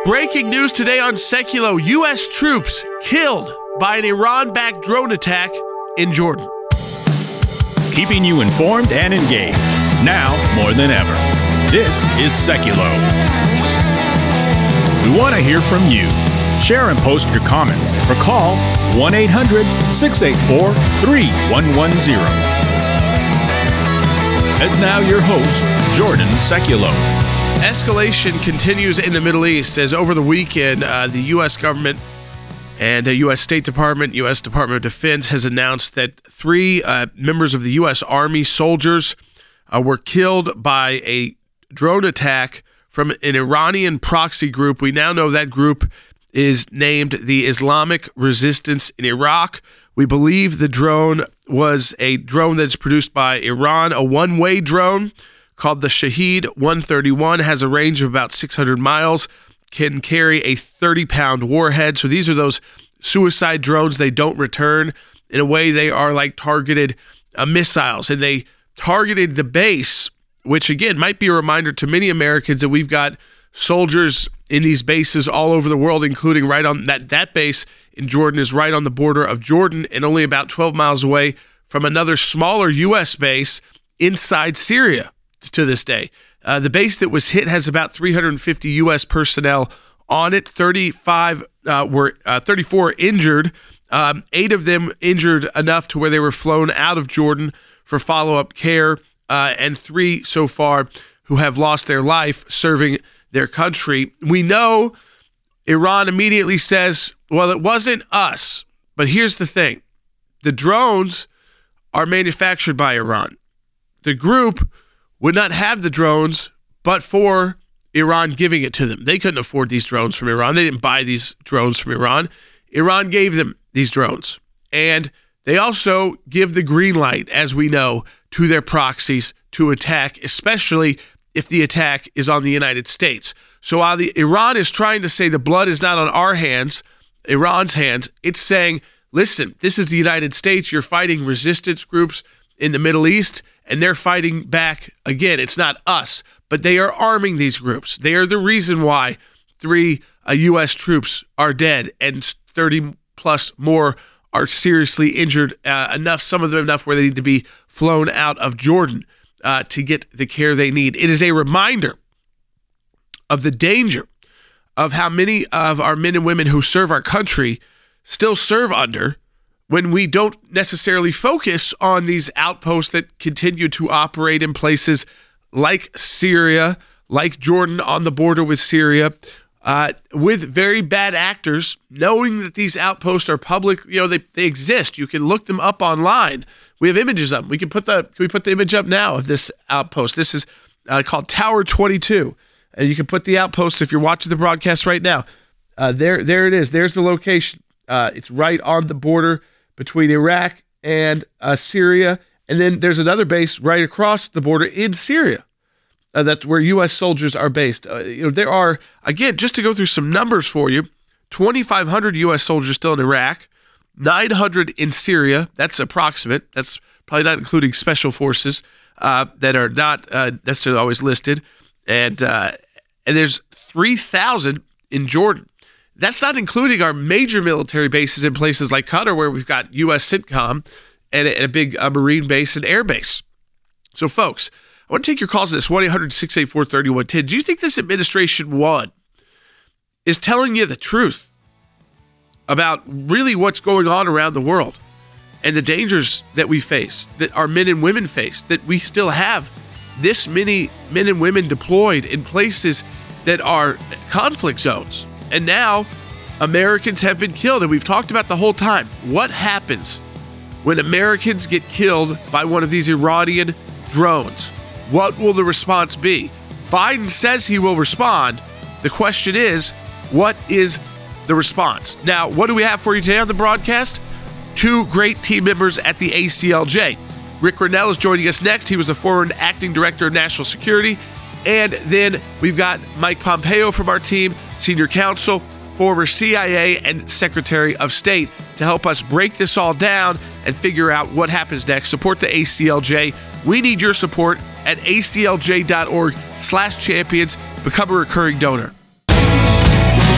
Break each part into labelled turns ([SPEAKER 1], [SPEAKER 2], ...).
[SPEAKER 1] breaking news today on Seculo. U.S. troops killed by an Iran-backed drone attack in Jordan.
[SPEAKER 2] Keeping you informed and engaged, now more than ever. This is Seculo. We want to hear from you. Share and post your comments or call 1-800-684-3110. And now your host, Jordan Seculo.
[SPEAKER 1] Escalation continues in the Middle East as over the weekend, the U.S. government and the U.S. State Department, U.S. Department of Defense has announced that 3 members of the U.S. Army soldiers were killed by a drone attack from an Iranian proxy group. We now know that group is named the Islamic Resistance in Iraq. We believe the drone was a drone that's produced by Iran, a one-way drone called the Shahed 131, has a range of about 600 miles, can carry a 30-pound warhead. So these are those suicide drones. They don't return. In a way, they are like targeted missiles. And they targeted the base, which, again, might be a reminder to many Americans that we've got soldiers in these bases all over the world, including right on that base in Jordan is right on the border of Jordan and only about 12 miles away from another smaller U.S. base inside Syria to this day. The base that was hit has about 350 U.S. personnel on it. 34 injured, 8 of them injured enough to where they were flown out of Jordan for follow-up care, and 3 so far who have lost their life serving their country. We know Iran immediately says, well, it wasn't us. But here's the thing. The drones are manufactured by Iran. The group would not have the drones but for Iran giving it to them. They couldn't afford these drones from Iran. They didn't buy these drones from Iran. Iran gave them these drones. And they also give the green light, as we know, to their proxies to attack, especially if the attack is on the United States. So while Iran is trying to say the blood is not on our hands, Iran's hands, it's saying, listen, this is the United States. You're fighting resistance groups in the Middle East, and they're fighting back. Again, it's not us, but they are arming these groups. They are the reason why 3 U.S. troops are dead and 30 plus more are seriously injured, some of them enough where they need to be flown out of Jordan to get the care they need. It is a reminder of the danger of how many of our men and women who serve our country still serve under when we don't necessarily focus on these outposts that continue to operate in places like Syria, like Jordan on the border with Syria, with very bad actors, knowing that these outposts are public. They exist. You can look them up online. We have images of them. Can we put the image up now of this outpost? This is called Tower 22. And you can put the outpost if you're watching the broadcast right now. There it is. There's the location. It's right on the border between Iraq and Syria. And then there's another base right across the border in Syria. That's where U.S. soldiers are based. There are, again, just to go through some numbers for you, 2,500 U.S. soldiers still in Iraq, 900 in Syria. That's approximate. That's probably not including special forces that are not necessarily always listed. And there's 3,000 in Jordan. That's not including our major military bases in places like Qatar, where we've got U.S. CENTCOM and a big Marine base and air base. So, folks, I want to take your calls at this 1-800-684-3110. Do you think this administration, one, is telling you the truth about really what's going on around the world and the dangers that we face, that our men and women face, that we still have this many men and women deployed in places that are conflict zones? And now Americans have been killed. And we've talked about the whole time. What happens when Americans get killed by one of these Iranian drones? What will the response be? Biden says he will respond. The question is, what is the response? Now, what do we have for you today on the broadcast? 2 great team members at the ACLJ. Rick Grenell is joining us next. He was the former acting director of national security. And then we've got Mike Pompeo from our team, senior counsel, former CIA and Secretary of State, to help us break this all down and figure out what happens next. Support the ACLJ. We need your support at aclj.org/champions. Become a recurring donor.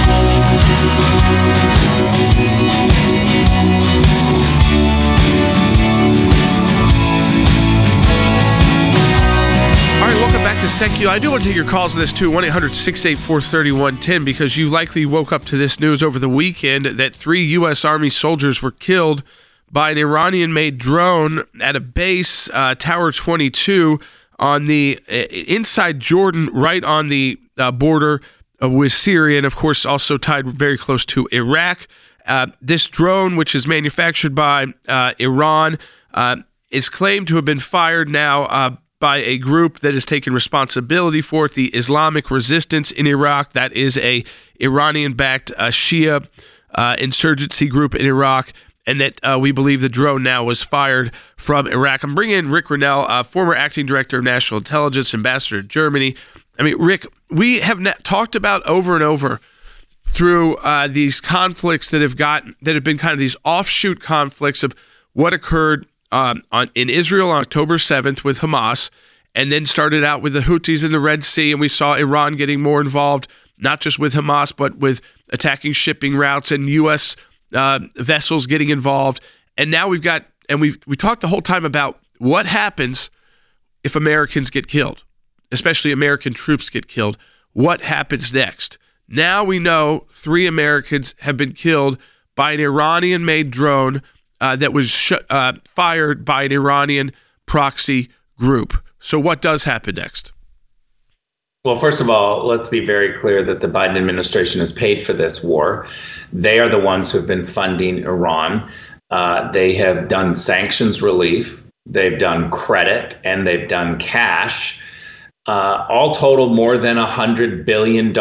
[SPEAKER 1] To SecU, I do want to take your calls on this too, 1-800-684-3110, because you likely woke up to this news over the weekend that 3 U.S. Army soldiers were killed by an Iranian-made drone at a base, Tower 22, on the inside Jordan, right on the border with Syria, and of course also tied very close to Iraq. This drone, which is manufactured by Iran, is claimed to have been fired now by a group that has taken responsibility for it, the Islamic Resistance in Iraq. That is a Iranian-backed Shia insurgency group in Iraq, and that we believe the drone now was fired from Iraq. I'm bringing in Rick Grenell, former acting director of national intelligence, ambassador to Germany. I mean, Rick, we have talked about over and over through these conflicts that have been kind of these offshoot conflicts of what occurred in Israel on October 7th with Hamas, and then started out with the Houthis in the Red Sea, and we saw Iran getting more involved, not just with Hamas, but with attacking shipping routes and U.S. Vessels getting involved. And now we talked the whole time about what happens if Americans get killed, especially American troops get killed. What happens next? Now we know 3 Americans have been killed by an Iranian-made drone that was fired by an Iranian proxy group. So what does happen next?
[SPEAKER 3] Well, first of all, let's be very clear that the Biden administration has paid for this war. They are the ones who have been funding Iran. They have done sanctions relief, they've done credit, and they've done cash. All total, more than $100 billion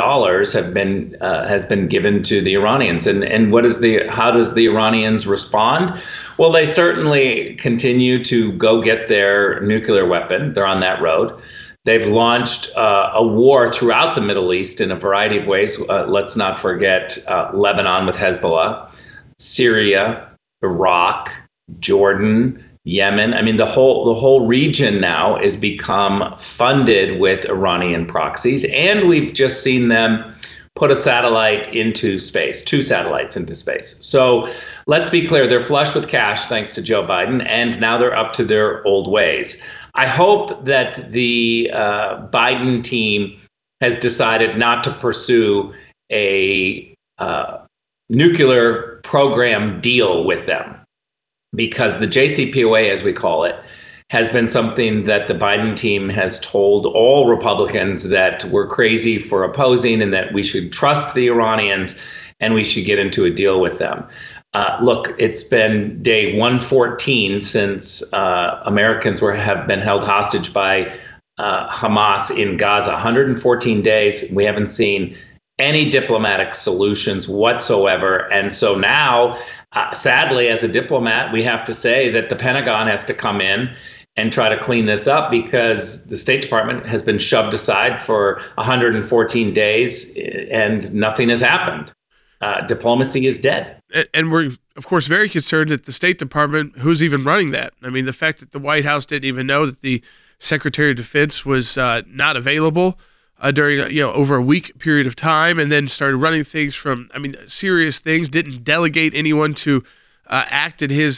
[SPEAKER 3] has been given to the Iranians. And how does the Iranians respond? Well, they certainly continue to go get their nuclear weapon. They're on that road. They've launched a war throughout the Middle East in a variety of ways. Let's not forget Lebanon with Hezbollah, Syria, Iraq, Jordan, Yemen. I mean, the whole region now is become funded with Iranian proxies, and we've just seen them put a satellite into space, 2 satellites into space. So let's be clear, they're flush with cash thanks to Joe Biden, and now they're up to their old ways. I hope that the Biden team has decided not to pursue a nuclear program deal with them, because the JCPOA, as we call it, has been something that the Biden team has told all Republicans that we're crazy for opposing, and that we should trust the Iranians and we should get into a deal with them. Look, it's been day 114 since Americans have been held hostage by Hamas in Gaza. 114 days. We haven't seen any diplomatic solutions whatsoever. And so now, sadly, as a diplomat, we have to say that the Pentagon has to come in and try to clean this up, because the State Department has been shoved aside for 114 days and nothing has happened. Diplomacy is dead.
[SPEAKER 1] And we're, of course, very concerned that the State Department, who's even running that? I mean, the fact that the White House didn't even know that the Secretary of Defense was not available during over a week period of time, and then started running things from, serious things, didn't delegate anyone to act in his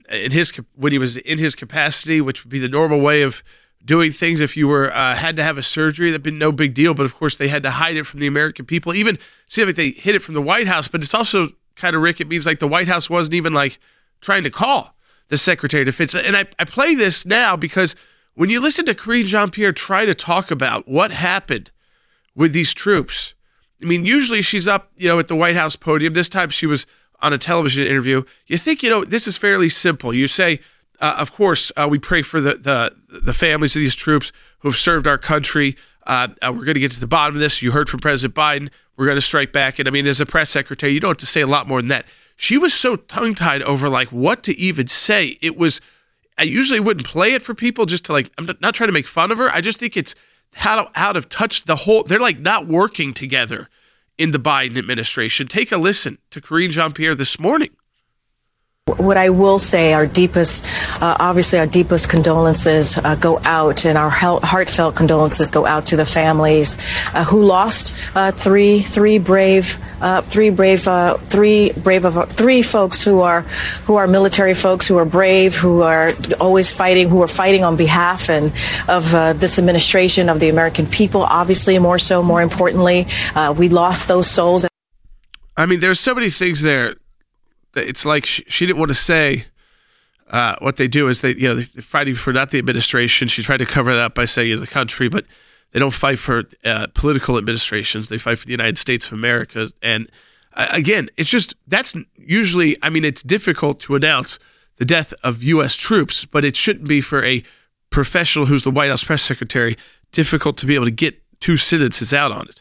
[SPEAKER 1] when he was in his capacity, which would be the normal way of doing things if you were had to have a surgery. That'd been no big deal, but of course they had to hide it from the American people. Even seemed like they hid it from the White House, but it's also kind of, Rick, it means like the White House wasn't even like trying to call the Secretary of Defense. And I play this now because when you listen to Karine Jean-Pierre try to talk about what happened with these troops, I mean, usually she's up, at the White House podium. This time she was on a television interview. You think, this is fairly simple. You say, of course, we pray for the families of these troops who have served our country. We're going to get to the bottom of this. You heard from President Biden. We're going to strike back. And as a press secretary, you don't have to say a lot more than that. She was so tongue-tied over what to even say. It was, I usually wouldn't play it for people just to I'm not trying to make fun of her. I just think it's out of touch. They're not working together in the Biden administration. Take a listen to Karine Jean-Pierre this morning.
[SPEAKER 4] What I will say, obviously our deepest condolences go out, and our heartfelt condolences go out to the families who lost three folks who are military folks, who are brave, who are always fighting, who are fighting on behalf of this administration, of the American people. Obviously, more importantly, we lost those souls.
[SPEAKER 1] I mean, there's so many things there. It's like she didn't want to say what they do is they're fighting for not the administration. She tried to cover it up by saying the country, but they don't fight for political administrations. They fight for the United States of America. And again, that's usually, it's difficult to announce the death of U.S. troops, but it shouldn't be for a professional who's the White House press secretary difficult to be able to get two sentences out on it.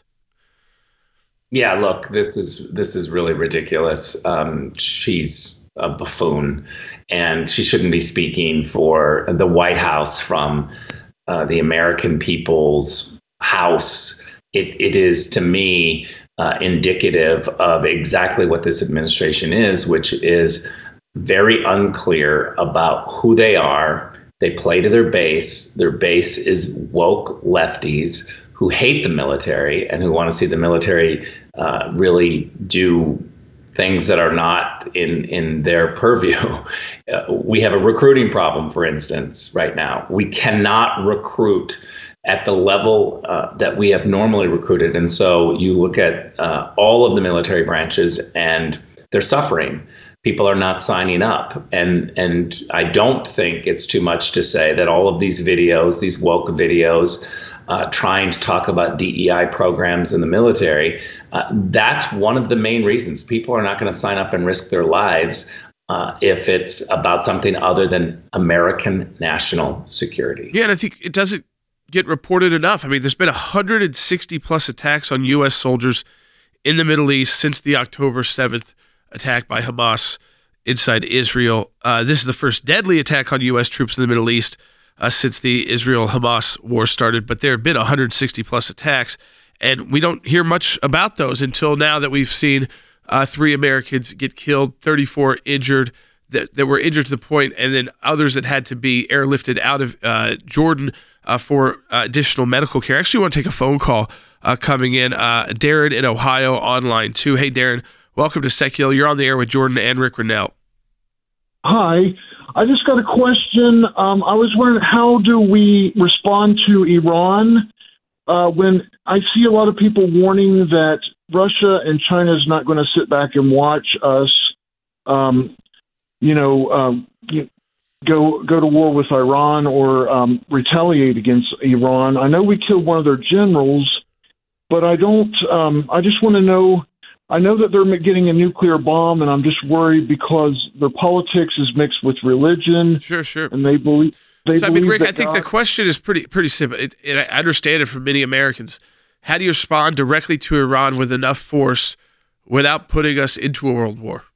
[SPEAKER 3] Yeah, look, this is really ridiculous. She's a buffoon, and she shouldn't be speaking for the White House from the American people's house. It is, to me, indicative of exactly what this administration is, which is very unclear about who they are. They play to their base. Their base is woke lefties who hate the military and who want to see the military really do things that are not in their purview. We have a recruiting problem, for instance, right now. We cannot recruit at the level that we have normally recruited. And so you look at all of the military branches and they're suffering. People are not signing up. And I don't think it's too much to say that all of these videos, these woke videos, trying to talk about DEI programs in the military, that's one of the main reasons people are not going to sign up and risk their lives if it's about something other than American national security.
[SPEAKER 1] Yeah, and I think it doesn't get reported enough. There's been 160 plus attacks on U.S. soldiers in the Middle East since the October 7th attack by Hamas inside Israel. This is the first deadly attack on U.S. troops in the Middle East since the Israel-Hamas war started, but there have been 160 plus attacks, and we don't hear much about those until now that we've seen 3 Americans get killed, 34 injured that were injured to the point, and then others that had to be airlifted out of Jordan for additional medical care. Actually, I want to take a phone call coming in. Darren in Ohio on line 2. Hey, Darren, welcome to Secular. You're on the air with Jordan and Rick Rennell.
[SPEAKER 5] Hi. I just got a question. I was wondering, how do we respond to Iran when I see a lot of people warning that Russia and China is not going to sit back and watch us, go to war with Iran or retaliate against Iran. I know we killed one of their generals, but I don't. I just want to know. I know that they're getting a nuclear bomb, and I'm just worried because their politics is mixed with religion.
[SPEAKER 1] Sure.
[SPEAKER 5] And they believe.
[SPEAKER 1] Rick, I think the question is pretty simple. And I understand it from many Americans. How do you respond directly to Iran with enough force without putting us into a world war?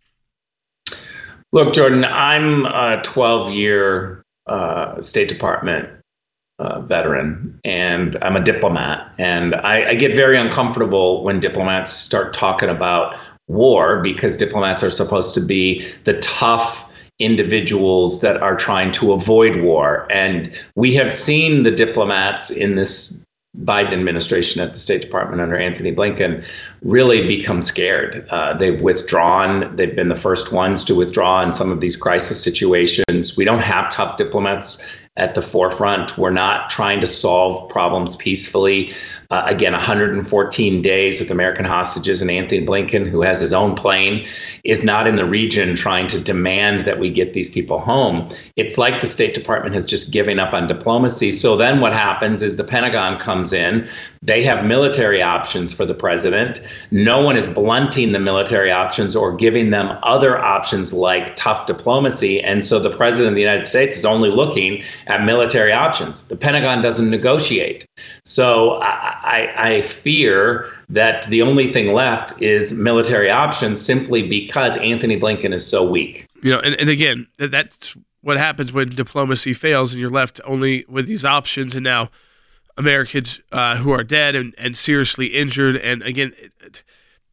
[SPEAKER 3] Look, Jordan, I'm a 12-year State Department veteran, and I'm a diplomat. And I get very uncomfortable when diplomats start talking about war, because diplomats are supposed to be the tough individuals that are trying to avoid war. And we have seen the diplomats in this Biden administration at the State Department under Anthony Blinken really become scared. They've withdrawn. They've been the first ones to withdraw in some of these crisis situations. We don't have tough diplomats at the forefront. We're not trying to solve problems peacefully. Again, 114 days with American hostages, and Anthony Blinken, who has his own plane, is not in the region trying to demand that we get these people home. It's like the State Department has just given up on diplomacy. So then what happens is the Pentagon comes in. They have military options for the president. No one is blunting the military options or giving them other options like tough diplomacy. And so the president of the United States is only looking at military options. The Pentagon doesn't negotiate. So I fear that the only thing left is military options, simply because Anthony Blinken is so weak.
[SPEAKER 1] And again, that's what happens when diplomacy fails and you're left only with these options. And now Americans who are dead and seriously injured. And again,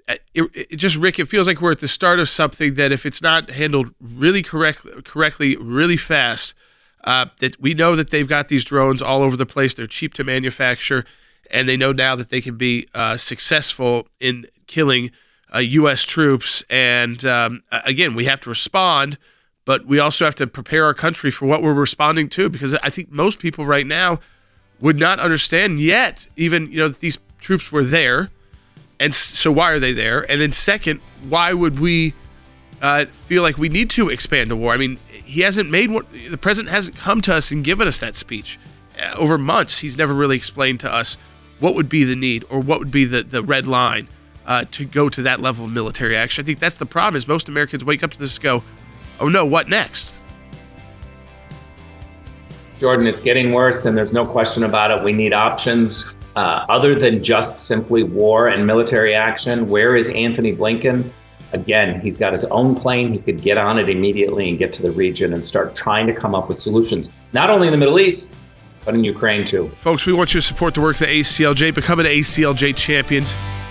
[SPEAKER 1] it just, Rick, it feels like we're at the start of something that if it's not handled really correctly, really fast, that we know that they've got these drones all over the place. They're cheap to manufacture, and they know now that they can be successful in killing U.S. troops. And again, we have to respond, but we also have to prepare our country for what we're responding to, because I think most people right now would not understand yet, even, that these troops were there. And so why are they there? And then second, why would we feel like we need to expand the war? I mean, the president hasn't come to us and given us that speech. Over months, he's never really explained to us what would be the need or what would be the red line to go to that level of military action. I think that's the problem, is most Americans wake up to this and go, oh no, what next?
[SPEAKER 3] Jordan, it's getting worse, and there's no question about it. We need options other than just simply war and military action. Where is Anthony Blinken? Again, he's got his own plane. He could get on it immediately and get to the region and start trying to come up with solutions, not only in the Middle East, but in Ukraine too.
[SPEAKER 1] Folks, we want you to support the work of the ACLJ. Become an ACLJ champion.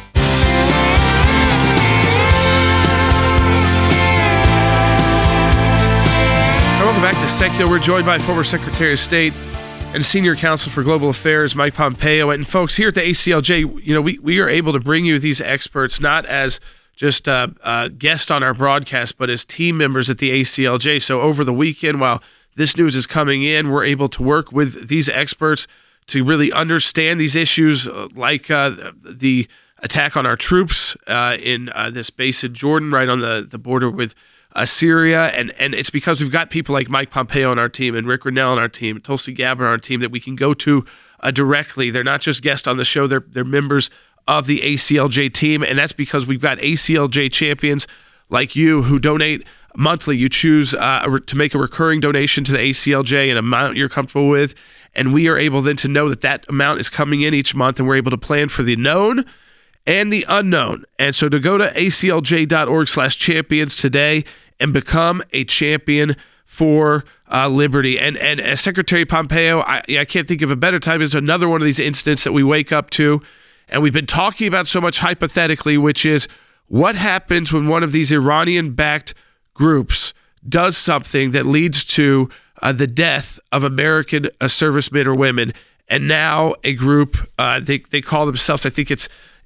[SPEAKER 1] Welcome back to Secular. We're joined by former Secretary of State and Senior Counsel for Global Affairs, Mike Pompeo. And folks, here at the ACLJ, we are able to bring you these experts not as just guests on our broadcast, but as team members at the ACLJ. So over the weekend, while this news is coming in, we're able to work with these experts to really understand these issues, like the attack on our troops in this base in Jordan, right on the border with Syria, and it's because we've got people like Mike Pompeo on our team and Rick Grenell on our team, Tulsi Gabbard on our team that we can go to directly. They're not just guests on the show; they're members of the ACLJ team, and that's because we've got ACLJ champions like you who donate monthly. You choose to make a recurring donation to the ACLJ, an amount you're comfortable with, and we are able then to know that amount is coming in each month, and we're able to plan for the known and the unknown. And so to go to aclj.org/champions today and become a champion for liberty. And Secretary Pompeo, I can't think of a better time. It's another one of these incidents that we wake up to, and we've been talking about so much hypothetically, which is what happens when one of these Iranian-backed groups does something that leads to the death of American servicemen or women. And now a group, they call themselves, I think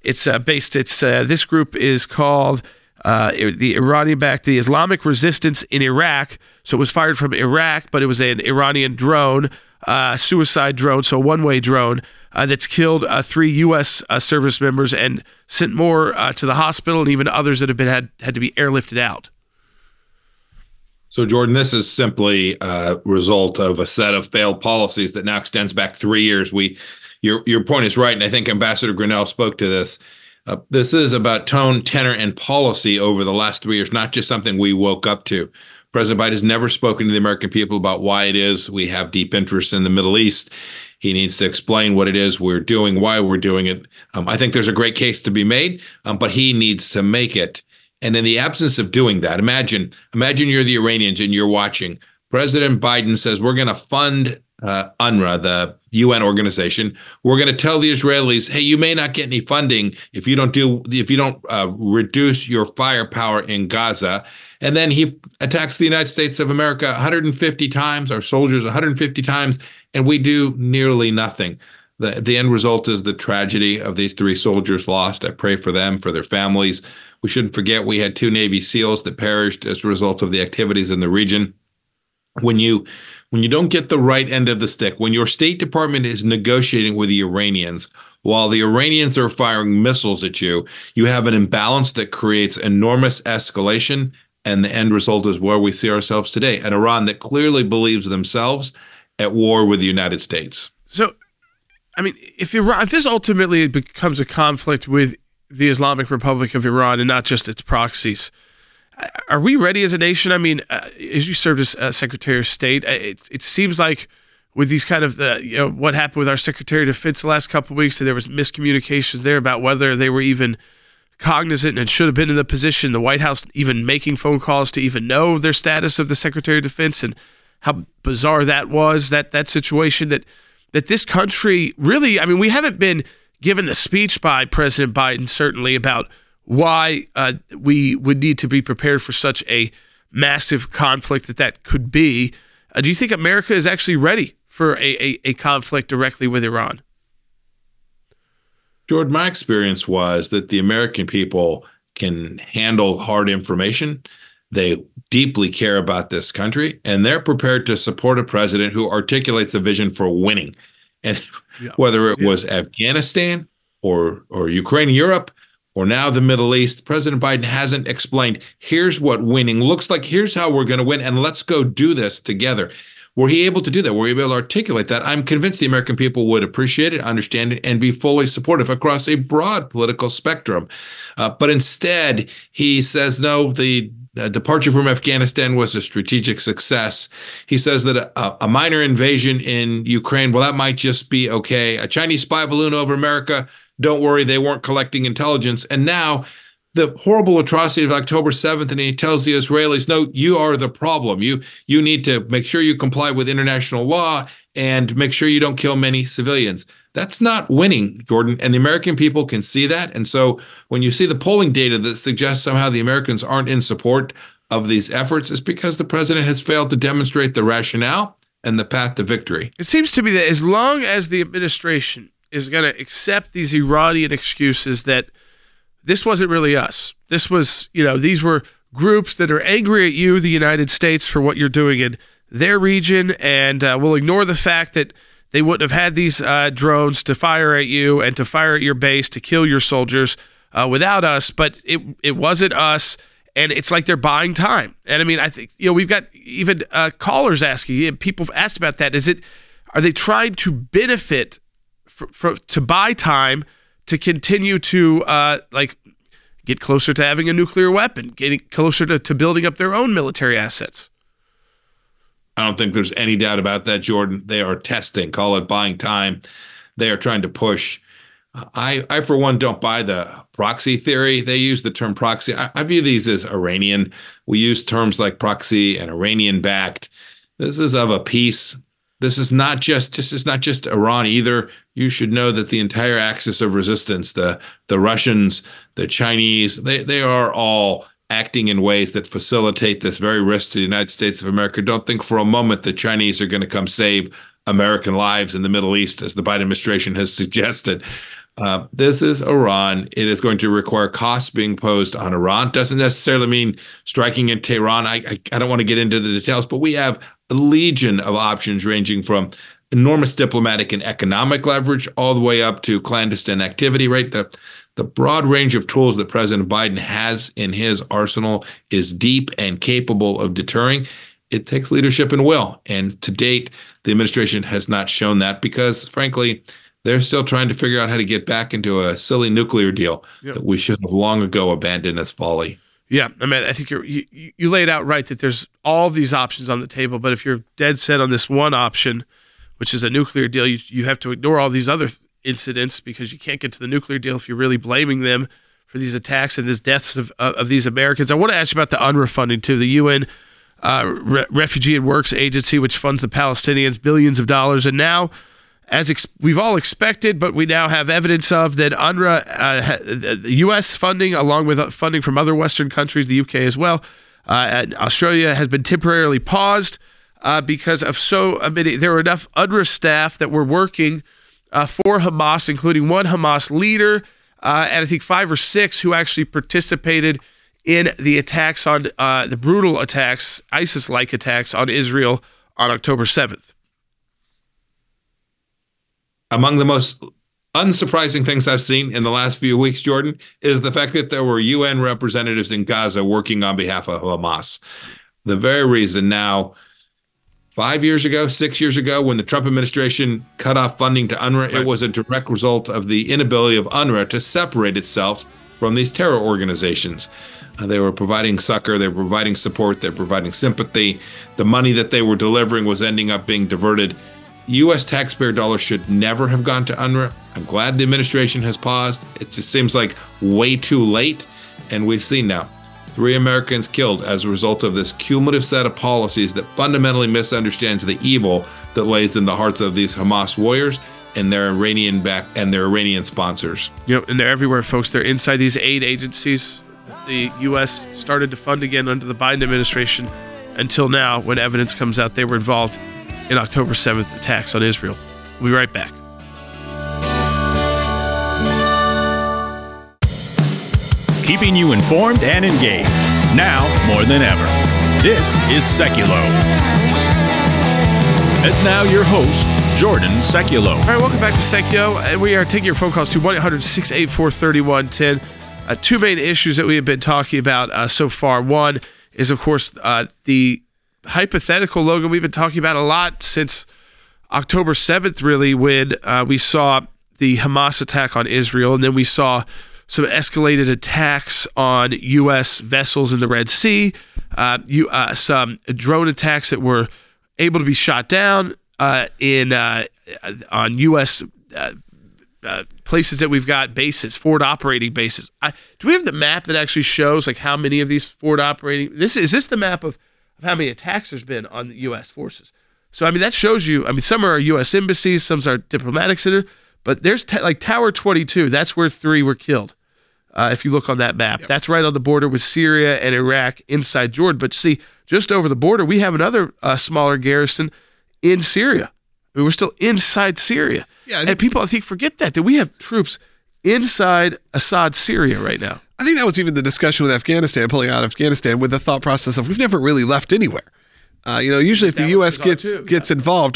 [SPEAKER 1] this group is called the Iranian-backed, the Islamic Resistance in Iraq. So it was fired from Iraq, but it was an Iranian drone, suicide drone, so a one-way drone that's killed 3 U.S. Service members and sent more to the hospital, and even others that have been had to be airlifted out.
[SPEAKER 6] So, Jordan, this is simply a result of a set of failed policies that now extends back 3 years. Your point is right, and I think Ambassador Grenell spoke to this. This is about tone, tenor, and policy over the last 3 years, not just something we woke up to. President Biden has never spoken to the American people about why it is we have deep interest in the Middle East. He needs to explain what it is we're doing, why we're doing it. I think there's a great case to be made, but he needs to make it. And in the absence of doing that, imagine you're the Iranians and you're watching. President Biden says, we're going to fund UNRWA, the UN organization. We're going to tell the Israelis, hey, you may not get any funding if you don't reduce your firepower in Gaza. And then he attacks the United States of America 150 times, our soldiers 150 times, and we do nearly nothing. The end result is the tragedy of these 3 soldiers lost. I pray for them, for their families. We shouldn't forget we had 2 Navy SEALs that perished as a result of the activities in the region. When you don't get the right end of the stick, when your State Department is negotiating with the Iranians while the Iranians are firing missiles at you, you have an imbalance that creates enormous escalation, and the end result is where we see ourselves today, an Iran that clearly believes themselves at war with the United States.
[SPEAKER 1] So, I mean, if this ultimately becomes a conflict with the Islamic Republic of Iran and not just its proxies, are we ready as a nation? I mean, as you served as Secretary of State, it seems like with these kind of what happened with our Secretary of Defense the last couple of weeks, that there was miscommunications there about whether they were even cognizant and should have been in the position, the White House even making phone calls to even know their status of the Secretary of Defense, and how bizarre that was, that situation that this country really, I mean, we haven't been given the speech by President Biden, certainly, about why we would need to be prepared for such a massive conflict that could be. Do you think America is actually ready for a conflict directly with Iran?
[SPEAKER 6] Jordan, my experience was that the American people can handle hard information. They deeply care about this country, and they're prepared to support a president who articulates a vision for winning. And whether it was Afghanistan or Ukraine, Europe, or now the Middle East, President Biden hasn't explained, here's what winning looks like, here's how we're going to win, and let's go do this together. Were he able to do that? Were he able to articulate that? I'm convinced the American people would appreciate it, understand it, and be fully supportive across a broad political spectrum. But instead, he says, no, the departure from Afghanistan was a strategic success. He says that a minor invasion in Ukraine, well, that might just be okay. A Chinese spy balloon over America, don't worry, they weren't collecting intelligence. And now the horrible atrocity of October 7th, and he tells the Israelis, no, you are the problem. You need to make sure you comply with international law and make sure you don't kill many civilians. That's not winning, Jordan, and the American people can see that. And so when you see the polling data that suggests somehow the Americans aren't in support of these efforts, it's because the president has failed to demonstrate the rationale and the path to victory.
[SPEAKER 1] It seems to me that as long as the administration is going to accept these Iranian excuses that this wasn't really us. This was, these were groups that are angry at you, the United States, for what you're doing in their region, and will ignore the fact that they wouldn't have had these drones to fire at you and to fire at your base to kill your soldiers without us, but it wasn't us, and it's like they're buying time. And I mean, I think, we've got even callers asking, people have asked about that. Are they trying to benefit to buy time to continue to get closer to having a nuclear weapon, getting closer to building up their own military assets?
[SPEAKER 6] I don't think there's any doubt about that, Jordan. They are testing, call it buying time. They are trying to push. I for one, don't buy the proxy theory. They use the term proxy. I view these as Iranian. We use terms like proxy and Iranian-backed. This is of a piece. This is not just Iran either. You should know that the entire axis of resistance, the Russians, the Chinese, they are all acting in ways that facilitate this very risk to the United States of America. Don't think for a moment the Chinese are going to come save American lives in the Middle East, as the Biden administration has suggested. This is Iran. It is going to require costs being posed on Iran. Doesn't necessarily mean striking in Tehran. I don't want to get into the details, but we have a legion of options ranging from enormous diplomatic and economic leverage all the way up to clandestine activity, right? The broad range of tools that President Biden has in his arsenal is deep and capable of deterring. It takes leadership and will. And to date, the administration has not shown that because, frankly, they're still trying to figure out how to get back into a silly nuclear deal that we should have long ago abandoned as folly.
[SPEAKER 1] Yeah, I mean, I think you laid out right that there's all these options on the table, but if you're dead set on this one option, which is a nuclear deal, you have to ignore all these other incidents because you can't get to the nuclear deal if you're really blaming them for these attacks and these deaths of these Americans. I want to ask you about the UNRWA funding too, the UN Refugee and Works Agency, which funds the Palestinians billions of dollars. And now, as we've all expected, but we now have evidence of that UNRWA, the U.S. funding, along with funding from other Western countries, the UK as well, and Australia, has been temporarily paused because of there were enough UNRWA staff that were working for Hamas, including one Hamas leader, and I think 5 or 6 who actually participated in the attacks on the brutal attacks, ISIS-like attacks on Israel on October 7th.
[SPEAKER 6] Among the most unsurprising things I've seen in the last few weeks, Jordan, is the fact that there were UN representatives in Gaza working on behalf of Hamas. The very reason now, 5 years ago, 6 years ago, when the Trump administration cut off funding to UNRWA, It was a direct result of the inability of UNRWA to separate itself from these terror organizations. They were providing succor, they were providing support, they were providing sympathy. The money that they were delivering was ending up being diverted. U.S. taxpayer dollars should never have gone to UNRWA. I'm glad the administration has paused. It just seems like way too late. And we've seen now 3 Americans killed as a result of this cumulative set of policies that fundamentally misunderstands the evil that lays in the hearts of these Hamas warriors and their Iranian sponsors.
[SPEAKER 1] And they're everywhere, folks. They're inside these aid agencies. The U.S. started to fund again under the Biden administration until now, when evidence comes out they were involved in October 7th attacks on Israel. We'll be right back.
[SPEAKER 2] Keeping you informed and engaged, now more than ever. This is Seculo. And now your host, Jordan Seculo.
[SPEAKER 1] All right, welcome back to Seculo, and we are taking your phone calls to 1-800-684-3110. Two main issues that we have been talking about so far. One is, of course, the hypothetical, Logan, we've been talking about a lot since October 7th, really, when we saw the Hamas attack on Israel, and then we saw some escalated attacks on U.S. vessels in the Red Sea, some drone attacks that were able to be shot down on U.S. Places that we've got bases, forward operating bases. Do we have the map that actually shows like how many of these forward operating? Is this the map of how many attacks there's been on the U.S. forces? So that shows you. Some are U.S. embassies, some are diplomatic center, but there's like Tower 22. That's where 3 were killed. If you look on that map, That's right on the border with Syria and Iraq inside Jordan. But see, just over the border, we have another smaller garrison in Syria. We're still inside Syria. Yeah, and people, I think, forget that we have troops inside Assad Syria right now.
[SPEAKER 7] I think that was even the discussion with Afghanistan, pulling out of Afghanistan, with the thought process of we've never really left anywhere. Usually if the U.S. gets involved,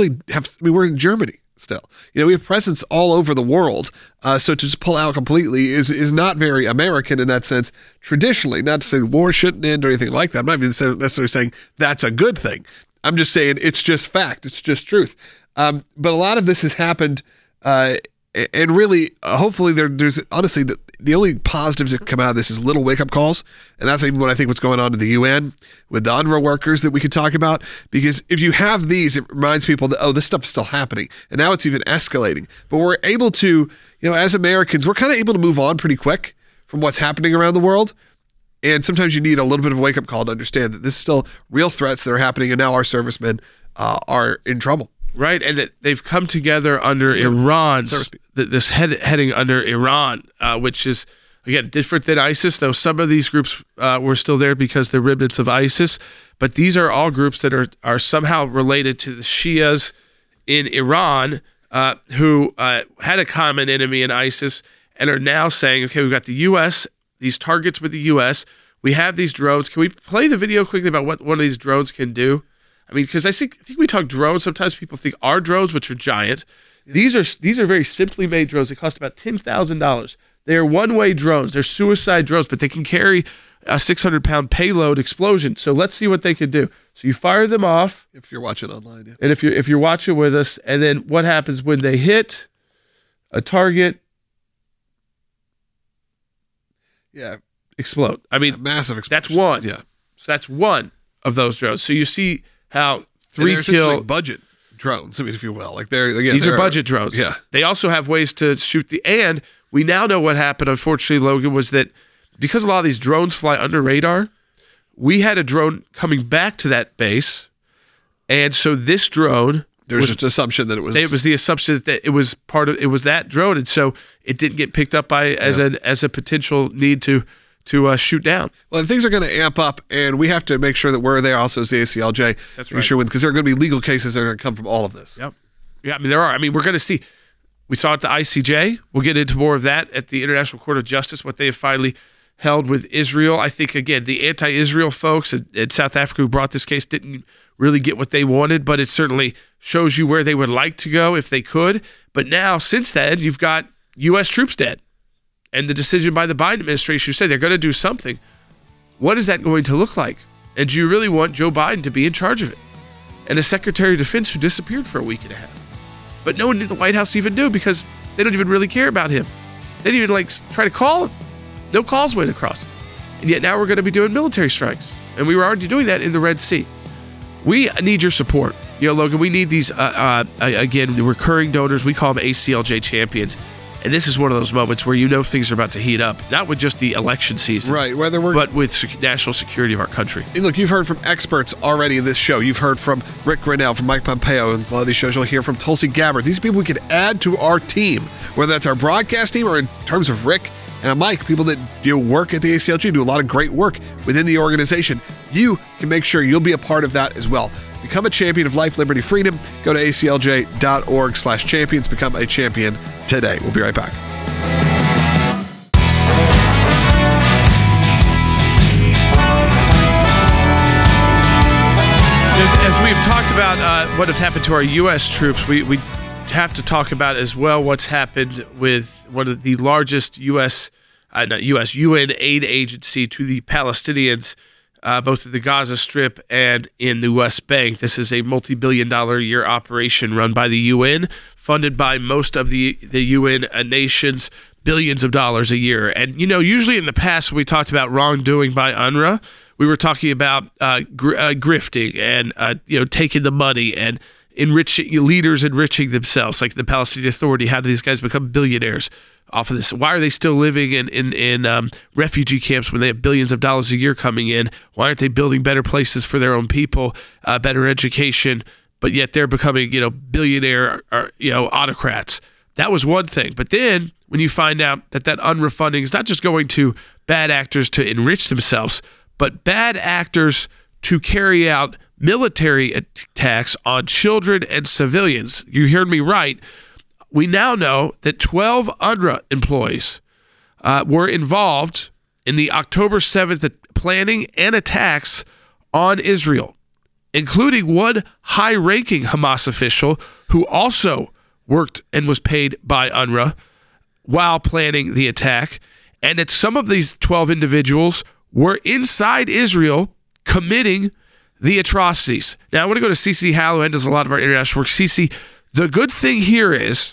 [SPEAKER 7] we're in Germany still. We have presence all over the world. So to just pull out completely is not very American in that sense, traditionally. Not to say war shouldn't end or anything like that. I'm not even necessarily saying that's a good thing. I'm just saying it's just fact. It's just truth. But a lot of this has happened, and really, hopefully, there's honestly the only positives that come out of this is little wake-up calls, and that's even what I think what's going on in the UN with the UNRWA workers that we could talk about. Because if you have these, it reminds people that this stuff's still happening, and now it's even escalating. But we're able to, as Americans, we're kind of able to move on pretty quick from what's happening around the world. And sometimes you need a little bit of a wake-up call to understand that this is still real threats that are happening, and now our servicemen are in trouble.
[SPEAKER 1] Right, and that they've come together under Iran's, this heading under Iran, which is, again, different than ISIS, though some of these groups were still there because they're remnants of ISIS. But these are all groups that are somehow related to the Shias in Iran who had a common enemy in ISIS and are now saying, okay, we've got the U.S., these targets with the U.S., we have these drones. Can we play the video quickly about what one of these drones can do? Because I think we talk drones. Sometimes people think our drones, which are giant. These are very simply made drones. They cost about $10,000. They are one-way drones. They're suicide drones, but they can carry a 600-pound payload explosion. So let's see what they can do. So you fire them off.
[SPEAKER 7] If you're watching online, yeah.
[SPEAKER 1] And if you're watching with us, and then what happens when they hit a target?
[SPEAKER 7] Yeah.
[SPEAKER 1] Explode.
[SPEAKER 7] A massive explosion.
[SPEAKER 1] That's one.
[SPEAKER 7] Yeah.
[SPEAKER 1] So that's one of those drones. So you see how 3 kill
[SPEAKER 7] budget drones, if you will.
[SPEAKER 1] These are budget drones.
[SPEAKER 7] Yeah.
[SPEAKER 1] They also have ways to shoot and we now know what happened, unfortunately, Logan, was that because a lot of these drones fly under radar, we had a drone coming back to that base. And so this drone,
[SPEAKER 7] there's just assumption that it was
[SPEAKER 1] the assumption that it was that drone. And so it didn't get picked up by as a potential need to shoot down.
[SPEAKER 7] Well, things are going to amp up, and we have to make sure that we're there also as the ACLJ.
[SPEAKER 1] That's right.
[SPEAKER 7] Because there are going to be legal cases that are going to come from all of this.
[SPEAKER 1] Yep. Yeah, there are. We're going to see. We saw at the ICJ. We'll get into more of that at the International Court of Justice, what they have finally held with Israel. I think, again, the anti-Israel folks in South Africa who brought this case didn't really get what they wanted, but it certainly shows you where they would like to go if they could. But now, since then, you've got U.S. troops dead. And the decision by the Biden administration, you say they're going to do something. What is that going to look like? And do you really want Joe Biden to be in charge of it? And a Secretary of Defense who disappeared for a week and a half. But no one in the White House even knew because they don't even really care about him. They didn't even try to call him. No calls went across. And yet now we're going to be doing military strikes. And we were already doing that in the Red Sea. We need your support. Logan, we need these, again, the recurring donors. We call them ACLJ champions. And this is one of those moments where you know things are about to heat up, not with just the election season,
[SPEAKER 7] right?
[SPEAKER 1] But with national security of our country.
[SPEAKER 7] And look, you've heard from experts already in this show. You've heard from Rick Grenell, from Mike Pompeo, and a lot of these shows you'll hear from Tulsi Gabbard. These are people we could add to our team, whether that's our broadcast team or in terms of Rick and Mike, people that work at the ACLG, do a lot of great work within the organization. You can make sure you'll be a part of that as well. Become a champion of life, liberty, freedom. Go to aclj.org/champions. Become a champion today. We'll be right back.
[SPEAKER 1] As we've talked about what has happened to our U.S. troops, we have to talk about as well what's happened with one of the largest UN aid agency to the Palestinians, both in the Gaza Strip and in the West Bank. This is a multi-billion-dollar a year operation run by the UN, funded by most of the UN nations, billions of dollars a year. And, usually in the past when we talked about wrongdoing by UNRWA, we were talking about grifting and, taking the money and leaders enriching themselves, like the Palestinian Authority. How do these guys become billionaires off of this? Why are they still living in refugee camps when they have billions of dollars a year coming in? Why aren't they building better places for their own people, better education, but yet they're becoming, billionaire, autocrats? That was one thing. But then when you find out that UNRWA funding is not just going to bad actors to enrich themselves, but bad actors to carry out military attacks on children and civilians. You heard me right. We now know that 12 UNRWA employees were involved in the October 7th planning and attacks on Israel, including one high-ranking Hamas official who also worked and was paid by UNRWA while planning the attack, and that some of these 12 individuals were inside Israel committing the atrocities. Now, I want to go to CeCe Howell, who handles a lot of our international work. CeCe, the good thing here is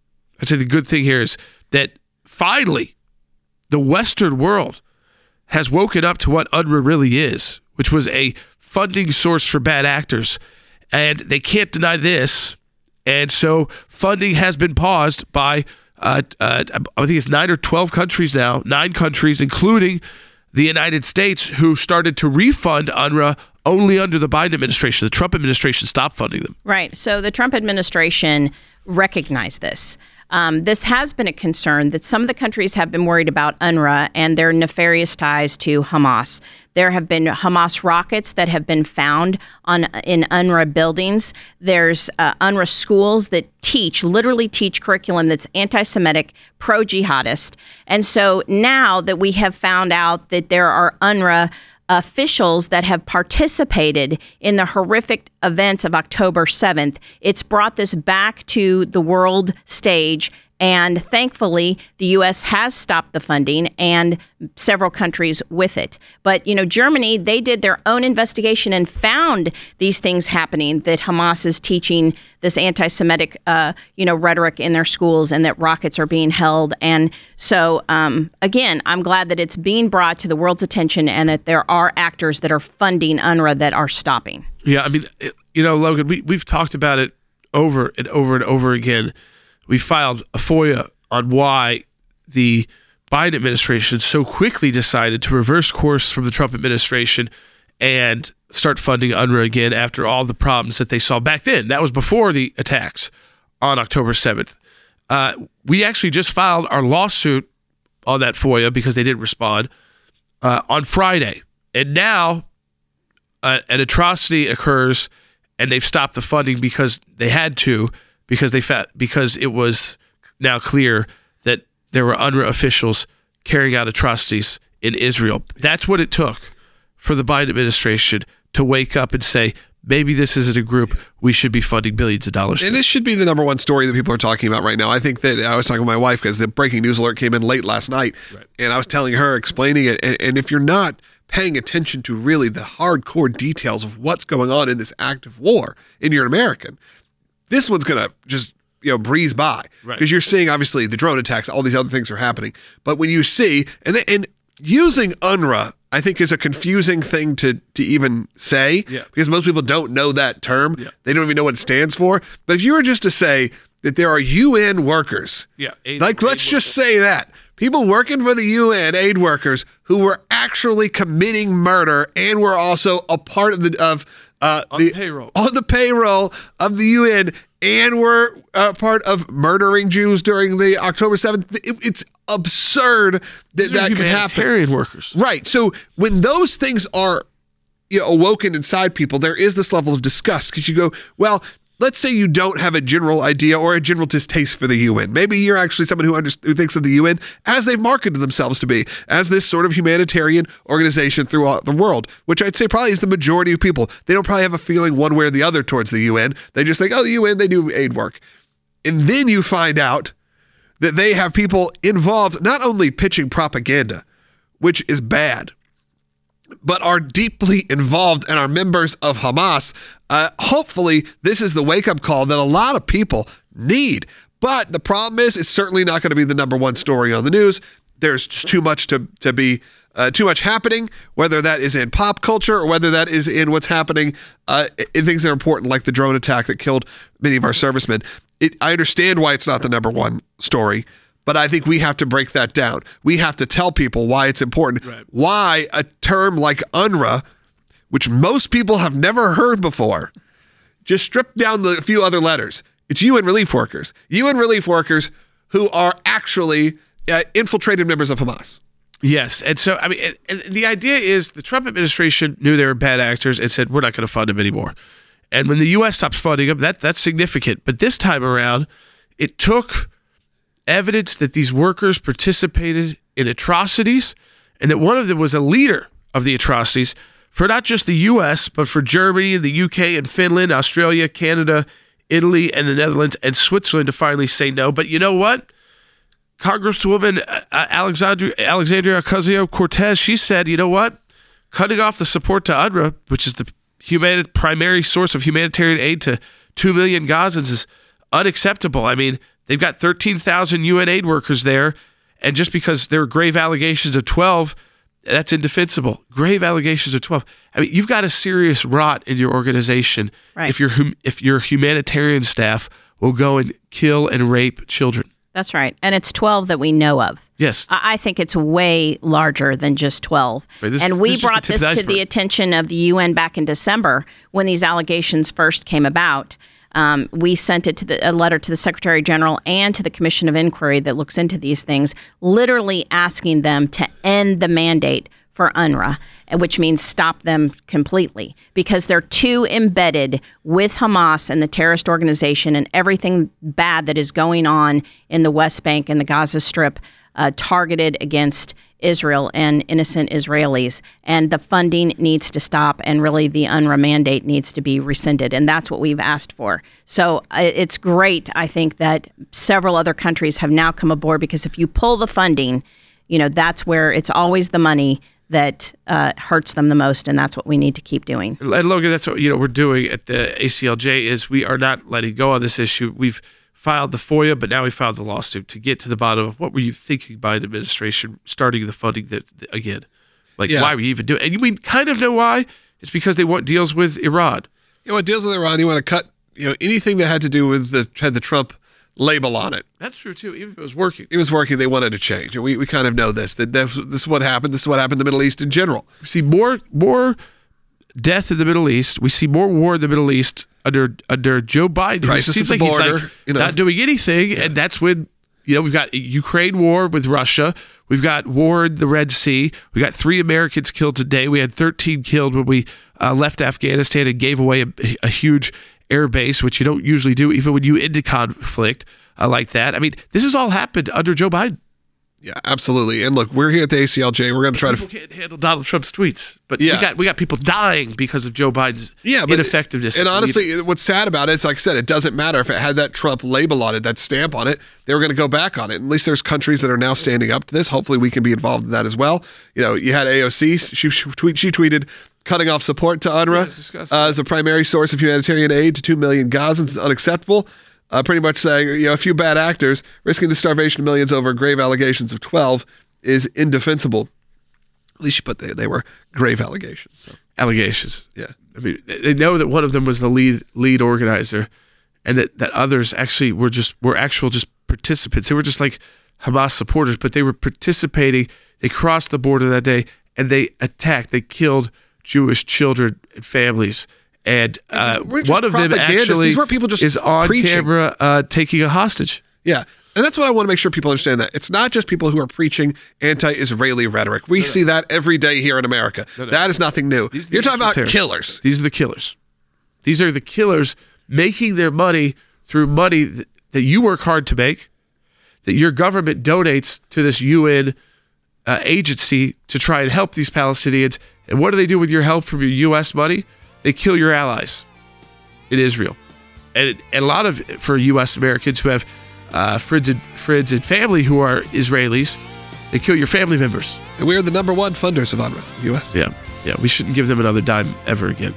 [SPEAKER 1] that finally the Western world has woken up to what UNRWA really is, which was a funding source for bad actors. And they can't deny this. And so funding has been paused by, I think it's 9 or 12 countries now, 9 countries, including the United States, who started to refund UNRWA only under the Biden administration. The Trump administration stopped funding them.
[SPEAKER 8] Right. So the Trump administration recognized this. This has been a concern that some of the countries have been worried about UNRWA and their nefarious ties to Hamas. There have been Hamas rockets that have been found in UNRWA buildings. There's UNRWA schools that literally teach curriculum that's anti-Semitic, pro-jihadist. And so now that we have found out that there are UNRWA officials that have participated in the horrific events of October 7th, it's brought this back to the world stage. And thankfully, the U.S. has stopped the funding and several countries with it. But, Germany, they did their own investigation and found these things happening, that Hamas is teaching this anti-Semitic, rhetoric in their schools and that rockets are being held. And so, again, I'm glad that it's being brought to the world's attention and that there are actors that are funding UNRWA that are stopping.
[SPEAKER 1] Yeah, I mean, Logan, we've talked about it over and over and over again. We filed a FOIA on why the Biden administration so quickly decided to reverse course from the Trump administration and start funding UNRWA again after all the problems that they saw back then. That was before the attacks on October 7th. We actually just filed our lawsuit on that FOIA because they didn't respond on Friday. And now an atrocity occurs and they've stopped the funding because they had to, because it was now clear that there were UNRWA officials carrying out atrocities in Israel. That's what it took for the Biden administration to wake up and say, maybe this isn't a group we should be funding billions of dollars to.
[SPEAKER 7] And this should be the number one story that people are talking about right now. I think that I was talking to my wife because the breaking news alert came in late last night, right, and I was telling her, explaining it. And if you're not paying attention to really the hardcore details of what's going on in this active war, and you're an American, this one's going to just, breeze by, because you're seeing, obviously, the drone attacks, all these other things are happening. But when you see, and using UNRWA, I think, is a confusing thing to even say, because most people don't know that term. Yeah. They don't even know what it stands for. But if you were just to say, that there are UN workers.
[SPEAKER 1] Yeah.
[SPEAKER 7] Let's just say that. People working for the UN, aid workers, who were actually committing murder and were also a part of the
[SPEAKER 1] payroll.
[SPEAKER 7] On the payroll of the UN and were part of murdering Jews during the October 7th. It's absurd that could happen.
[SPEAKER 1] Humanitarian workers.
[SPEAKER 7] Right. So when those things are awoken inside people, there is this level of disgust because you go, well, let's say you don't have a general idea or a general distaste for the UN. Maybe you're actually someone who thinks of the UN as they've marketed themselves to be, as this sort of humanitarian organization throughout the world, which I'd say probably is the majority of people. They don't probably have a feeling one way or the other towards the UN. They just think, oh, the UN, they do aid work. And then you find out that they have people involved not only pitching propaganda, which is bad, but are deeply involved and are members of Hamas. Hopefully, this is the wake-up call that a lot of people need. But the problem is, it's certainly not going to be the number one story on the news. There's just too much to be too much happening, whether that is in pop culture or whether that is in what's happening in things that are important, like the drone attack that killed many of our servicemen. I understand why it's not the number one story, but I think we have to break that down. We have to tell people why it's important, right. Why a term like UNRWA, which most people have never heard before, just strip down the few other letters. It's UN relief workers. UN relief workers who are actually infiltrated members of Hamas.
[SPEAKER 1] Yes. And so, I mean, and the idea is the Trump administration knew they were bad actors and said, we're not going to fund them anymore. And when the U.S. stops funding them, that's significant. But this time around, it took evidence that these workers participated in atrocities and that one of them was a leader of the atrocities for not just the U.S., but for Germany and the U.K. and Finland, Australia, Canada, Italy, and the Netherlands, and Switzerland to finally say no. But you know what? Congresswoman Alexandria Ocasio-Cortez, she said, you know what? Cutting off the support to UNRWA, which is the primary source of humanitarian aid to 2 million Gazans, is unacceptable. I mean, they've got 13,000 UN aid workers there, and just because there are grave allegations of 12, that's indefensible. Grave allegations of 12. I mean, you've got a serious rot in your organization
[SPEAKER 8] right.
[SPEAKER 1] if your humanitarian staff will go and kill and rape children.
[SPEAKER 8] That's right. And it's 12 that we know of.
[SPEAKER 1] Yes.
[SPEAKER 8] I think it's way larger than just 12.
[SPEAKER 1] Right,
[SPEAKER 8] and we brought this to the attention of the UN back in December when these allegations first came about. We sent it to a letter to the Secretary General and to the Commission of Inquiry that looks into these things, literally asking them to end the mandate for UNRWA, which means stop them completely because they're too embedded with Hamas and the terrorist organization and everything bad that is going on in the West Bank and the Gaza Strip targeted against Israel and innocent Israelis. And the funding needs to stop, and really the UNRWA mandate needs to be rescinded. And that's what we've asked for. So it's great, I think, that several other countries have now come aboard, because if you pull the funding, that's where it's always the money that hurts them the most, and that's what we need to keep doing.
[SPEAKER 1] And Logan, that's what we're doing at the ACLJ is we are not letting go on this issue. We've filed the FOIA, but now we filed the lawsuit to get to the bottom of what were you thinking by the administration starting the funding again. Why were you even doing it? And we kind of know why. It's because they want deals with Iran.
[SPEAKER 7] What deals with Iran, you want to cut anything that had to do with had the Trump label on it.
[SPEAKER 1] That's true too. Even if it was working.
[SPEAKER 7] It was working. They wanted to change. We kind of know this. This is what happened. This is what happened in the Middle East in general.
[SPEAKER 1] We see more death in the Middle East. We see more war in the Middle East under Joe Biden.
[SPEAKER 7] Crisis at the border.
[SPEAKER 1] He's not doing anything, and that's when we've got Ukraine war with Russia. We've got war in the Red Sea. We got 3 Americans killed today. We had 13 killed when we left Afghanistan and gave away a huge air base, which you don't usually do, even when you end a conflict like that. I mean, this has all happened under Joe Biden.
[SPEAKER 7] Yeah, absolutely. And look, we're here at the ACLJ. We're going to try
[SPEAKER 1] people can't handle Donald Trump's tweets, but we got people dying because of Joe Biden's ineffectiveness.
[SPEAKER 7] And honestly, what's sad about it is, like I said, it doesn't matter if it had that Trump label on it, that stamp on it. They were going to go back on it. At least there's countries that are now standing up to this. Hopefully, we can be involved in that as well. You had AOC. She tweeted, cutting off support to UNRWA as a primary source of humanitarian aid to 2 million Gazans is unacceptable. Pretty much saying, a few bad actors risking the starvation of millions over grave allegations of 12 is indefensible. At least you put they were grave allegations. So.
[SPEAKER 1] Allegations.
[SPEAKER 7] Yeah.
[SPEAKER 1] I mean, they know that one of them was the lead organizer, and that others actually were actual participants. They were just like Hamas supporters, but they were participating. They crossed the border that day and they attacked. They killed Jewish children and families. And one of them actually
[SPEAKER 7] These weren't people just
[SPEAKER 1] is on
[SPEAKER 7] preaching.
[SPEAKER 1] camera taking a hostage.
[SPEAKER 7] Yeah. And that's what I want to make sure people understand, that it's not just people who are preaching anti-Israeli rhetoric. We see that every day here in America. That is nothing new. You're talking about killers.
[SPEAKER 1] These are the killers. These are the killers making their money through money that you work hard to make, that your government donates to this UN agency to try and help these Palestinians. And what do they do with your help from your U.S. money? They kill your allies in Israel. And a lot of, for U.S. Americans who have friends and family who are Israelis, they kill your family members.
[SPEAKER 7] And we are the number one funders of UNRWA, the U.S.
[SPEAKER 1] Yeah. We shouldn't give them another dime ever again.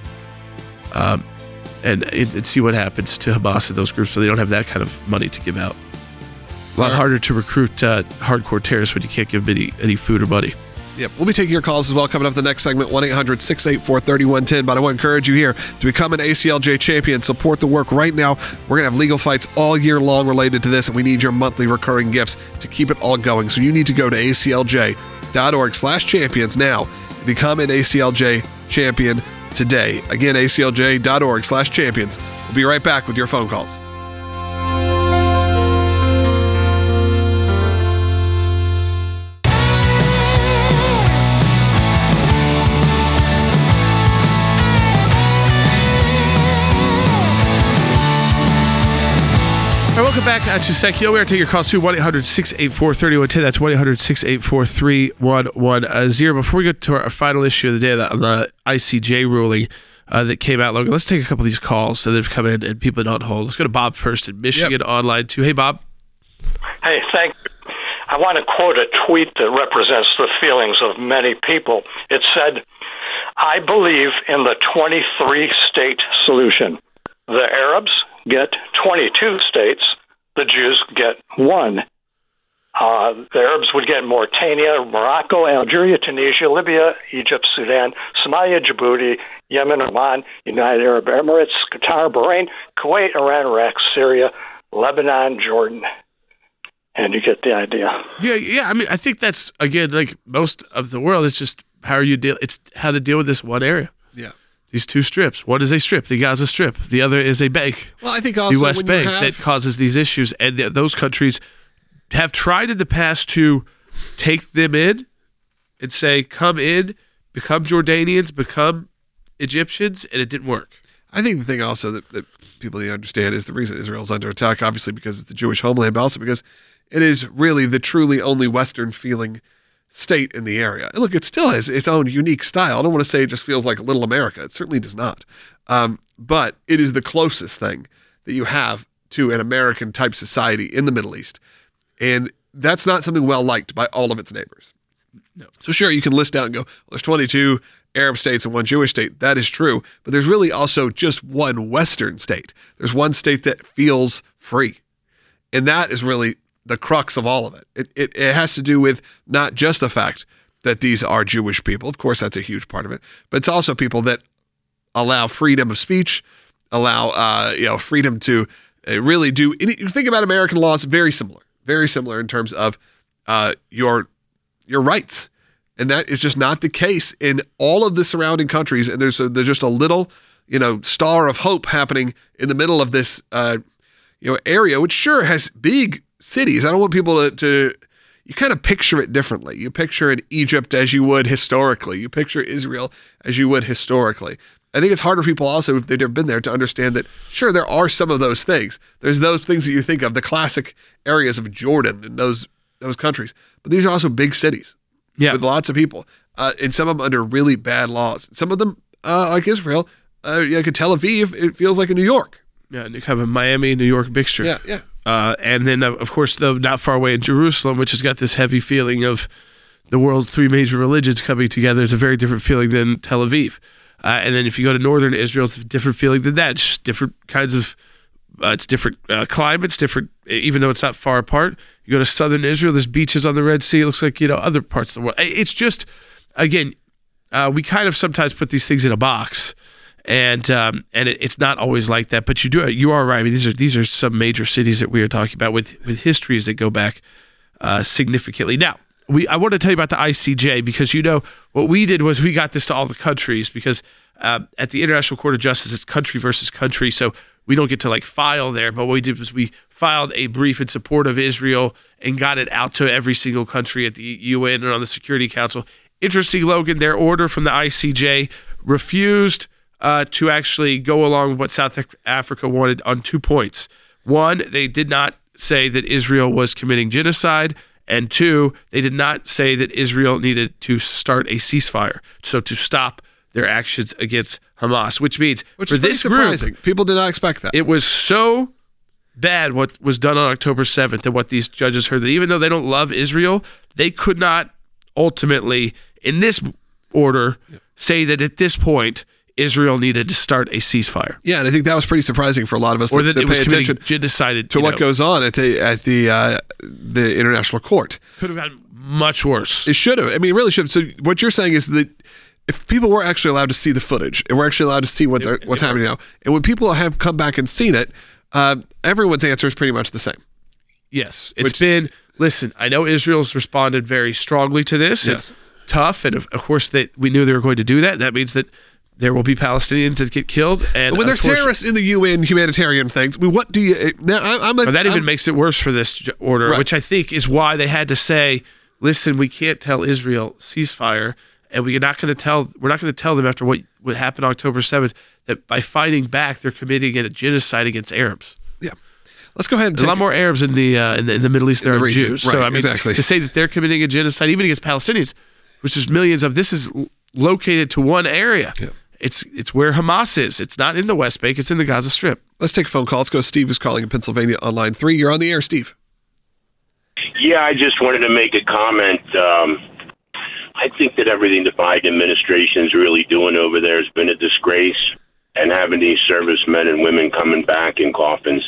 [SPEAKER 1] And see what happens to Hamas and those groups when they don't have that kind of money to give out. A lot harder to recruit hardcore terrorists when you can't give them any food or money.
[SPEAKER 7] Yep. We'll be taking your calls as well coming up in the next segment, 1-800-684-3110. But I want to encourage you here to become an ACLJ champion. Support the work right now. We're going to have legal fights all year long related to this, and we need your monthly recurring gifts to keep it all going. So you need to go to aclj.org/champions now and become an ACLJ champion today. Again, aclj.org/champions. We'll be right back with your phone calls.
[SPEAKER 1] Welcome back to Secchio. We are taking your calls to 1-800-684-3110. That's 1-800-684-3110. Before we get to our final issue of the day on the ICJ ruling that came out, Logan, let's take a couple of these calls that have come in and people don't hold. Let's go to Bob first in Michigan online too. Hey, Bob.
[SPEAKER 9] Hey, thank you. I want to quote a tweet that represents the feelings of many people. It said, "I believe in the 23-state solution. The Arabs get 22 states, the Jews get 1. The Arabs would get Mauritania, Morocco, Algeria, Tunisia, Libya, Egypt, Sudan, Somalia, Djibouti, Yemen, Oman, United Arab Emirates, Qatar, Bahrain, Kuwait, Iran, Iraq, Syria, Lebanon, Jordan." And you get the idea.
[SPEAKER 1] Yeah. I mean, I think that's, again, like most of the world, it's just it's how to deal with this one area.
[SPEAKER 7] Yeah.
[SPEAKER 1] These two strips. One is a strip, the Gaza Strip. The other is a bank.
[SPEAKER 7] Well, I think also
[SPEAKER 1] the West Bank that causes these issues. And those countries have tried in the past to take them in and say, come in, become Jordanians, become Egyptians, and it didn't work.
[SPEAKER 7] I think the thing also that people need to understand is the reason Israel's under attack, obviously because it's the Jewish homeland, but also because it is really the truly only Western-feeling state in the area. And look, it still has its own unique style. I don't want to say it just feels like Little America. It certainly does not. But it is the closest thing that you have to an American-type society in the Middle East. And that's not something well-liked by all of its neighbors.
[SPEAKER 1] No.
[SPEAKER 7] So sure, you can list out and go, well, there's 22 Arab states and 1 Jewish state. That is true. But there's really also just one Western state. There's one state that feels free. And that is really the crux of all of it. It has to do with not just the fact that these are Jewish people. Of course, that's a huge part of it. But it's also people that allow freedom of speech, allow freedom to really do. Think about American laws, very similar in terms of your rights. And that is just not the case in all of the surrounding countries. And there's just a little, star of hope happening in the middle of this, area, which sure has big cities. I don't want people to you kind of picture it differently. You picture in Egypt as you would historically. You picture Israel as you would historically. I think it's harder for people also, if they've never been there, to understand that, sure, there are some of those things. There's those things that you think of, the classic areas of Jordan and those countries. But these are also big cities with lots of people, and some of them under really bad laws. Some of them, like Israel, like Tel Aviv, it feels like a New York.
[SPEAKER 1] Yeah, kind of a Miami, New York mixture.
[SPEAKER 7] Yeah.
[SPEAKER 1] And then, of course, though, not far away in Jerusalem, which has got this heavy feeling of the world's 3 major religions coming together. It's a very different feeling than Tel Aviv. And then if you go to northern Israel, it's a different feeling than that. It's just different kinds of, it's different climates, different, even though it's not far apart. You go to southern Israel, there's beaches on the Red Sea. It looks like, other parts of the world. It's just, again, we kind of sometimes put these things in a box. And it's not always like that. But you are right. I mean, these are some major cities that we are talking about with histories that go back significantly. Now, I want to tell you about the ICJ, because what we did was we got this to all the countries, because at the International Court of Justice, it's country versus country, so we don't get to file there. But what we did was we filed a brief in support of Israel and got it out to every single country at the UN and on the Security Council. Interesting, Logan, their order from the ICJ refused to actually go along with what South Africa wanted on 2 points. One, they did not say that Israel was committing genocide. And two, they did not say that Israel needed to start a ceasefire, so to stop their actions against Hamas, which means
[SPEAKER 7] which
[SPEAKER 1] for
[SPEAKER 7] is
[SPEAKER 1] this
[SPEAKER 7] surprising.
[SPEAKER 1] Group,
[SPEAKER 7] people did not expect that.
[SPEAKER 1] It was so bad what was done on October 7th and what these judges heard, that even though they don't love Israel, they could not ultimately, in this order, say that at this point Israel needed to start a ceasefire.
[SPEAKER 7] Yeah, and I think that was pretty surprising for a lot of us
[SPEAKER 1] or that
[SPEAKER 7] pay
[SPEAKER 1] it was
[SPEAKER 7] attention
[SPEAKER 1] genocide
[SPEAKER 7] to what goes on at the International Court.
[SPEAKER 1] Could have gotten much worse.
[SPEAKER 7] It should have. I mean, it really should have. So what you're saying is that if people were actually allowed to see the footage and we're actually allowed to see what's happening now, and when people have come back and seen it, everyone's answer is pretty much the same.
[SPEAKER 1] Yes. Listen, I know Israel's responded very strongly to this.
[SPEAKER 7] Yes.
[SPEAKER 1] It's tough, and of course we knew they were going to do that. That means that there will be Palestinians that get killed. And
[SPEAKER 7] when there's terrorists in the UN humanitarian things, what do you... Now,
[SPEAKER 1] that even makes it worse for this order, right, which I think is why they had to say, listen, we can't tell Israel ceasefire, and we're not going to tell them after what happened on October 7th that by fighting back, they're committing a genocide against Arabs.
[SPEAKER 7] Yeah. Let's go ahead and
[SPEAKER 1] a lot more Arabs in the Middle East than
[SPEAKER 7] region,
[SPEAKER 1] Jews.
[SPEAKER 7] Right,
[SPEAKER 1] so I mean,
[SPEAKER 7] exactly.
[SPEAKER 1] To say that they're committing a genocide even against Palestinians, which is millions of, this is located to one area.
[SPEAKER 7] Yeah.
[SPEAKER 1] It's where Hamas is. It's not in the West Bank. It's in the Gaza Strip.
[SPEAKER 7] Let's take a phone call. Let's go. Steve is calling in Pennsylvania on line 3. You're on the air, Steve.
[SPEAKER 10] Yeah, I just wanted to make a comment. I think that everything the Biden administration is really doing over there has been a disgrace, and having these servicemen and women coming back in coffins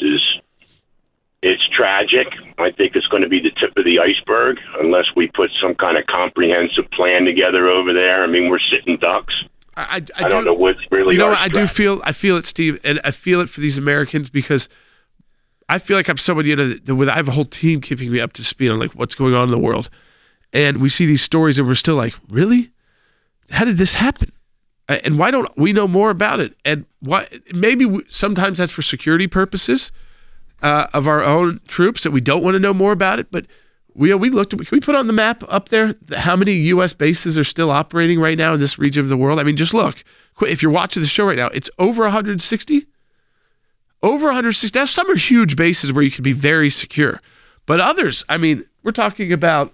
[SPEAKER 10] it's tragic. I think it's going to be the tip of the iceberg unless we put some kind of comprehensive plan together over there. I mean, we're sitting ducks. I don't know what's really.
[SPEAKER 1] You know what? I feel it, Steve, and I feel it for these Americans, because I feel like I'm somebody I have a whole team keeping me up to speed on what's going on in the world, and we see these stories and we're still like, really? How did this happen? And why don't we know more about it? And why? Maybe sometimes that's for security purposes of our own troops that we don't want to know more about it, but. We looked at, can we put on the map up there how many U.S. bases are still operating right now in this region of the world? I mean, just look. If you're watching the show right now, it's over 160. Over 160. Now, some are huge bases where you can be very secure. But others, I mean, we're talking about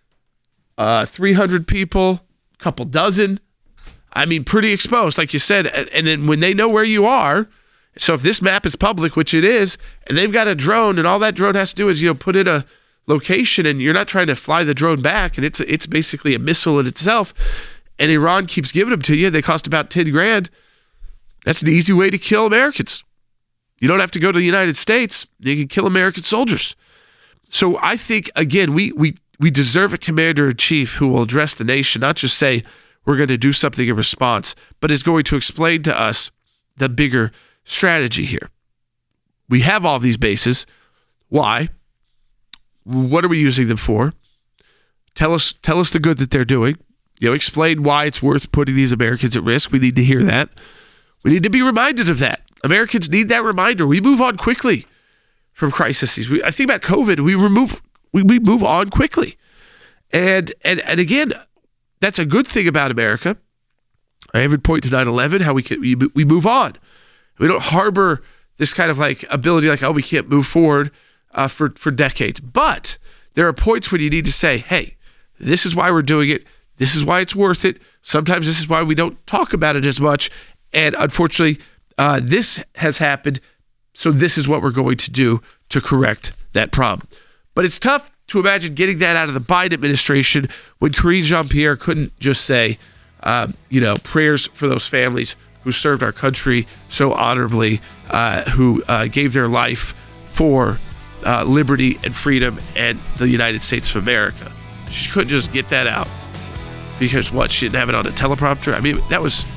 [SPEAKER 1] 300 people, a couple dozen. I mean, pretty exposed, like you said. And then when they know where you are, so if this map is public, which it is, and they've got a drone, and all that drone has to do is, put in a location, and you're not trying to fly the drone back, and it's basically a missile in itself, and Iran keeps giving them to you. They cost about $10,000. That's an easy way to kill Americans. You don't have to go to the United States. You can kill American soldiers. So I think, again, we deserve a commander-in-chief who will address the nation, not just say we're going to do something in response, but is going to explain to us the bigger strategy here. We have all these bases. Why? What are we using them for? Tell us the good that they're doing. Explain why it's worth putting these Americans at risk. We need to hear that. We need to be reminded of that. Americans need that reminder. We move on quickly from crises. I think about COVID. We move on quickly, and again, that's a good thing about America. I even point to 9/11, how we move on. We don't harbor this kind of ability, we can't move forward. For decades. But there are points when you need to say, hey, this is why we're doing it. This is why it's worth it. Sometimes this is why we don't talk about it as much. And unfortunately, this has happened. So this is what we're going to do to correct that problem. But it's tough to imagine getting that out of the Biden administration when Karine Jean-Pierre couldn't just say, prayers for those families who served our country so honorably, who gave their life for liberty and freedom and the United States of America. She couldn't just get that out because she didn't have it on a teleprompter. I mean, that was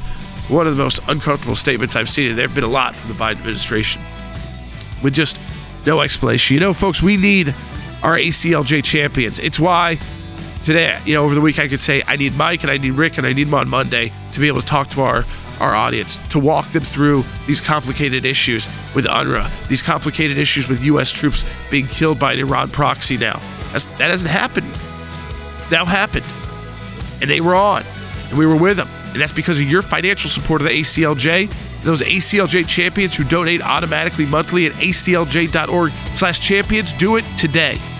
[SPEAKER 1] one of the most uncomfortable statements I've seen, and there have been a lot from the Biden administration, with just no explanation. Folks, we need our ACLJ champions. It's why today, over the week, I could say I need Mike and I need Rick and I need them on Monday to be able to talk to our audience, to walk them through these complicated issues with UNRWA, these complicated issues with U.S. troops being killed by an Iran proxy now. That hasn't happened. It's now happened. And they were on, and we were with them. And that's because of your financial support of the ACLJ, and those ACLJ champions who donate automatically monthly at aclj.org/champions. Do it today.